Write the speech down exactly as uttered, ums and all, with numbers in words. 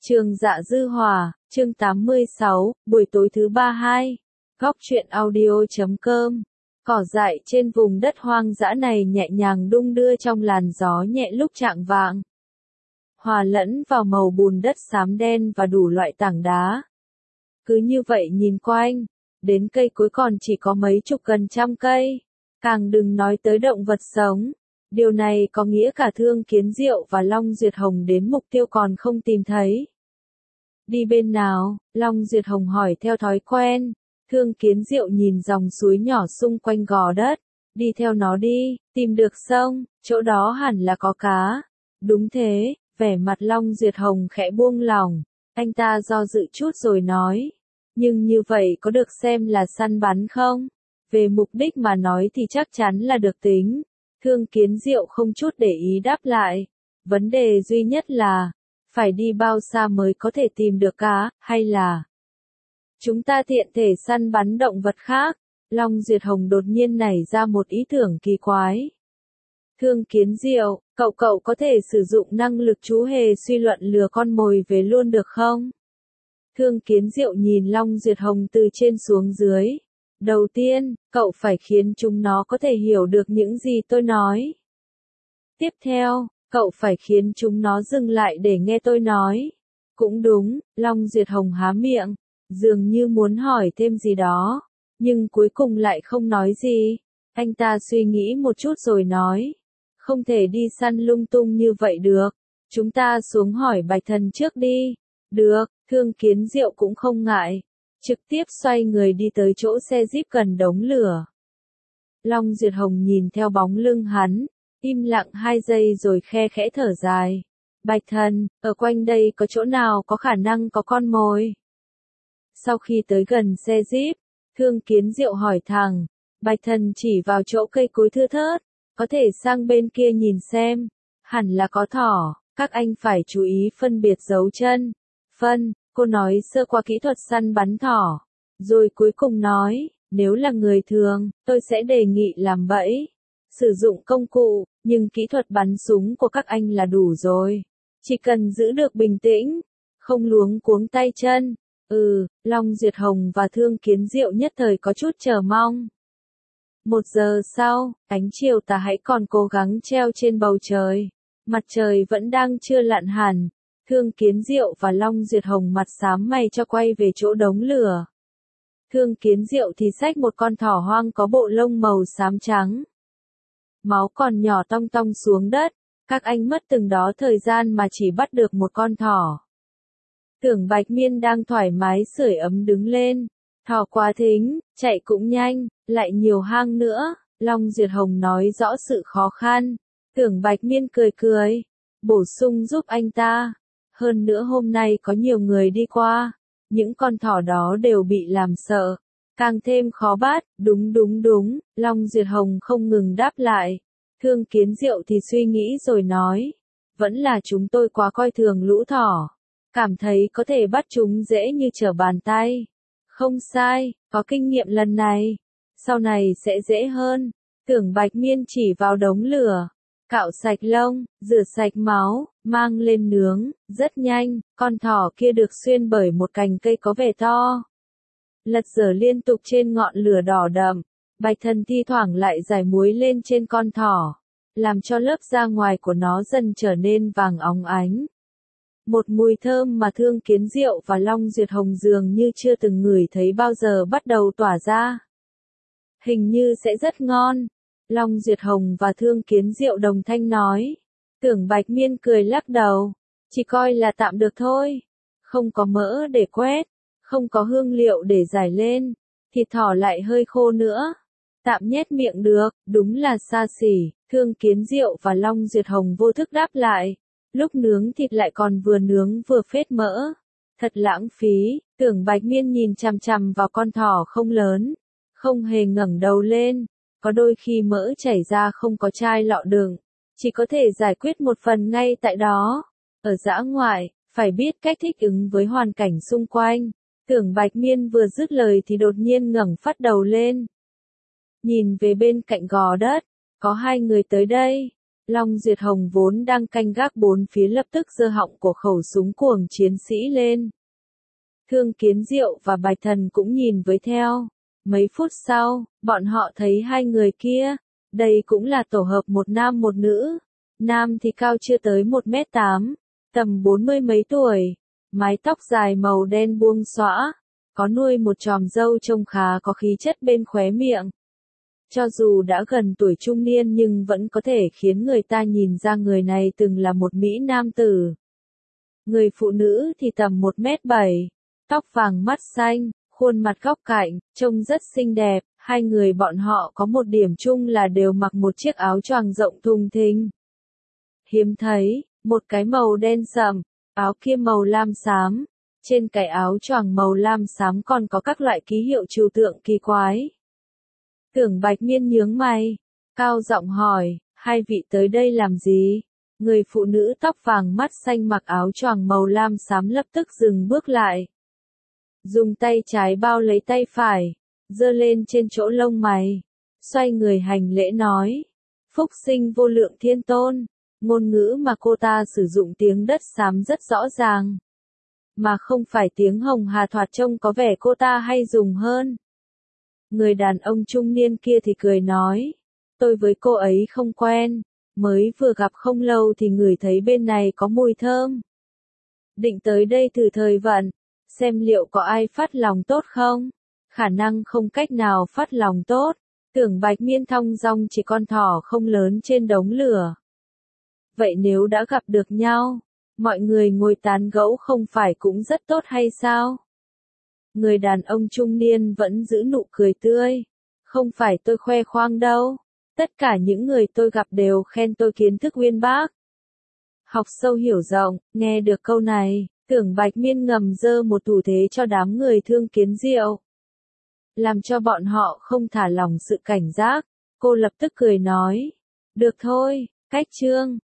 Trường Dạ Dư Hòa, chương tám mươi sáu, buổi tối thứ ba hai. Góc truyện audio chấm com. Cỏ dại trên vùng đất hoang dã này nhẹ nhàng đung đưa trong làn gió nhẹ lúc chạng vạng. Hòa lẫn vào màu bùn đất xám đen và đủ loại tảng đá. Cứ như vậy nhìn quanh, đến cây cối còn chỉ có mấy chục gần trăm cây. Càng đừng nói tới động vật sống. Điều này có nghĩa cả Thương Kiến Diệu và Long Duyệt Hồng đến mục tiêu còn không tìm thấy. Đi bên nào? Long Duyệt Hồng hỏi theo thói quen. Thương Kiến Diệu nhìn dòng suối nhỏ xung quanh gò đất. Đi theo nó đi, tìm được sông, chỗ đó hẳn là có cá. Đúng thế, vẻ mặt Long Duyệt Hồng khẽ buông lỏng. Anh ta do dự chút rồi nói. Nhưng như vậy có được xem là săn bắn không? Về mục đích mà nói thì chắc chắn là được tính. Thương Kiến Diệu không chút để ý đáp lại. Vấn đề duy nhất là, phải đi bao xa mới có thể tìm được cá, hay là chúng ta tiện thể săn bắn động vật khác? Long Duyệt Hồng đột nhiên nảy ra một ý tưởng kỳ quái. Thương Kiến Diệu, cậu cậu có thể sử dụng năng lực chú hề suy luận lừa con mồi về luôn được không? Thương Kiến Diệu nhìn Long Duyệt Hồng từ trên xuống dưới. Đầu tiên, cậu phải khiến chúng nó có thể hiểu được những gì tôi nói. Tiếp theo, cậu phải khiến chúng nó dừng lại để nghe tôi nói. Cũng đúng, Long Duyệt Hồng há miệng, dường như muốn hỏi thêm gì đó, nhưng cuối cùng lại không nói gì. Anh ta suy nghĩ một chút rồi nói, không thể đi săn lung tung như vậy được, chúng ta xuống hỏi Bạch Thần trước đi. Được, Thương Kiến Diệu cũng không ngại, trực tiếp xoay người đi tới chỗ xe jeep gần đống lửa. Long Duyệt Hồng nhìn theo bóng lưng hắn, im lặng hai giây rồi khe khẽ thở dài. Bạch Thần, ở quanh đây có chỗ nào có khả năng có con mồi? Sau khi tới gần xe jeep, Thương Kiến Diệu hỏi thẳng. Bạch Thần chỉ vào chỗ cây cối thưa thớt, có thể sang bên kia nhìn xem, hẳn là có thỏ, các anh phải chú ý phân biệt dấu chân. Phân, cô nói sơ qua kỹ thuật săn bắn thỏ, rồi cuối cùng nói, nếu là người thường, tôi sẽ đề nghị làm bẫy, sử dụng công cụ, nhưng kỹ thuật bắn súng của các anh là đủ rồi. Chỉ cần giữ được bình tĩnh, không luống cuống tay chân. Ừ, Long Duyệt Hồng và Thương Kiến Diệu nhất thời có chút chờ mong. Một giờ sau, ánh chiều tà hãy còn cố gắng treo trên bầu trời. Mặt trời vẫn đang chưa lặn hẳn. Thương Kiến Diệu và Long Duyệt Hồng mặt xám mày cho quay về chỗ đống lửa. Thương Kiến Diệu thì xách một con thỏ hoang có bộ lông màu xám trắng. Máu còn nhỏ tong tong xuống đất, các anh mất từng đó thời gian mà chỉ bắt được một con thỏ. Tưởng Bạch Miên đang thoải mái sưởi ấm đứng lên. Thỏ quá thính, chạy cũng nhanh, lại nhiều hang nữa. Long Duyệt Hồng nói rõ sự khó khăn. Tưởng Bạch Miên cười cười, bổ sung giúp anh ta. Hơn nữa hôm nay có nhiều người đi qua, những con thỏ đó đều bị làm sợ, càng thêm khó bắt. Đúng đúng đúng, Long Duyệt Hồng không ngừng đáp lại. Thương Kiến Diệu thì suy nghĩ rồi nói, vẫn là chúng tôi quá coi thường lũ thỏ, cảm thấy có thể bắt chúng dễ như trở bàn tay. Không sai, có kinh nghiệm lần này, sau này sẽ dễ hơn. Tưởng Bạch Miên chỉ vào đống lửa, cạo sạch lông, rửa sạch máu, mang lên nướng, rất nhanh, con thỏ kia được xuyên bởi một cành cây có vẻ to. Lật dở liên tục trên ngọn lửa đỏ đậm, Bạch Thần thi thoảng lại rải muối lên trên con thỏ, làm cho lớp da ngoài của nó dần trở nên vàng óng ánh. Một mùi thơm mà Thương Kiến Diệu và Long Duyệt Hồng dường như chưa từng ngửi thấy bao giờ bắt đầu tỏa ra. Hình như sẽ rất ngon. Long Duyệt Hồng và Thương Kiến Diệu đồng thanh nói. Tưởng Bạch Miên cười lắc đầu. Chỉ coi là tạm được thôi. Không có mỡ để quét. Không có hương liệu để rải lên. Thịt thỏ lại hơi khô nữa. Tạm nhét miệng được, đúng là xa xỉ. Thương Kiến Diệu và Long Duyệt Hồng vô thức đáp lại. Lúc nướng thịt lại còn vừa nướng vừa phết mỡ. Thật lãng phí. Tưởng Bạch Miên nhìn chằm chằm vào con thỏ không lớn. Không hề ngẩng đầu lên. Có đôi khi mỡ chảy ra không có chai lọ đựng, chỉ có thể giải quyết một phần ngay tại đó. Ở dã ngoại, phải biết cách thích ứng với hoàn cảnh xung quanh. Tưởng Bạch Miên vừa dứt lời thì đột nhiên ngẩng phát đầu lên. Nhìn về bên cạnh gò đất, có hai người tới đây. Long Duyệt Hồng vốn đang canh gác bốn phía lập tức giơ họng của khẩu súng cuồng chiến sĩ lên. Thương Kiến Diệu và Bạch Thần cũng nhìn với theo. Mấy phút sau, bọn họ thấy hai người kia. Đây cũng là tổ hợp một nam một nữ. Nam thì cao chưa tới một mét tám, tầm bốn mươi mấy tuổi. Mái tóc dài màu đen buông xõa. Có nuôi một chòm râu trông khá có khí chất bên khóe miệng. Cho dù đã gần tuổi trung niên nhưng vẫn có thể khiến người ta nhìn ra người này từng là một mỹ nam tử. Người phụ nữ thì tầm một mét bảy, tóc vàng mắt xanh, khuôn mặt góc cạnh, trông rất xinh đẹp. Hai người bọn họ có một điểm chung là đều mặc một chiếc áo choàng rộng thùng thình. Hiếm thấy, một cái màu đen sậm, áo kia màu lam xám. Trên cái áo choàng màu lam xám còn có các loại ký hiệu trừu tượng kỳ quái. Tưởng Bạch Miên nhướng mày, cao giọng hỏi, hai vị tới đây làm gì? Người phụ nữ tóc vàng mắt xanh mặc áo choàng màu lam xám lập tức dừng bước lại. Dùng tay trái bao lấy tay phải, giơ lên trên chỗ lông mày, xoay người hành lễ nói, phúc sinh vô lượng thiên tôn. Ngôn ngữ mà cô ta sử dụng tiếng đất xám rất rõ ràng. Mà không phải tiếng Hồng Hà thoạt trông có vẻ cô ta hay dùng hơn. Người đàn ông trung niên kia thì cười nói, tôi với cô ấy không quen, mới vừa gặp không lâu thì ngửi thấy bên này có mùi thơm. Định tới đây thử thời vận, xem liệu có ai phát lòng tốt không? Khả năng không cách nào phát lòng tốt, Tưởng Bạch Miên thong dong chỉ con thỏ không lớn trên đống lửa. Vậy nếu đã gặp được nhau, mọi người ngồi tán gẫu không phải cũng rất tốt hay sao? Người đàn ông trung niên vẫn giữ nụ cười tươi. Không phải tôi khoe khoang đâu. Tất cả những người tôi gặp đều khen tôi kiến thức uyên bác. Học sâu hiểu rộng, nghe được câu này, Tưởng Bạch Miên ngầm giơ một thủ thế cho đám người Thương Kiến Diệu. Làm cho bọn họ không thả lỏng sự cảnh giác, cô lập tức cười nói. Được thôi, cách trương.